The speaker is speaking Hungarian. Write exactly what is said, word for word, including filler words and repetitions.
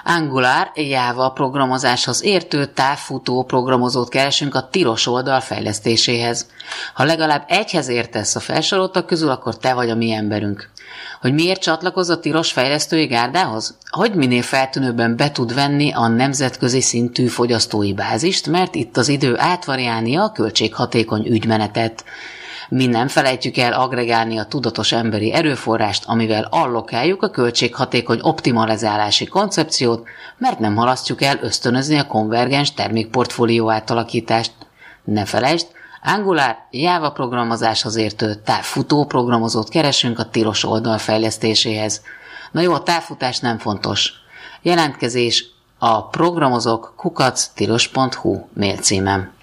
Angular Java programozáshoz értő távfutó programozót keresünk a tilos oldal fejlesztéséhez. Ha legalább egyhez értesz a felsoroltak közül, akkor te vagy a mi emberünk. Hogy miért csatlakozz a tilos fejlesztői gárdához? Hogy minél feltűnőbben be tud venni a nemzetközi szintű fogyasztói bázist, mert itt az idő átvariálni a költséghatékony ügymenetet. Mi nem felejtjük el agregálni a tudatos emberi erőforrást, amivel allokáljuk a költséghatékony optimalizálási koncepciót, mert nem halasztjuk el ösztönözni a konvergens termékportfólió átalakítást. Ne felejtsd, Angular Java programozáshoz értő távfutó programozót keresünk a tilos oldal fejlesztéséhez. Na jó, a távfutás nem fontos. Jelentkezés a programozók kukac tilos pont hu mail címem.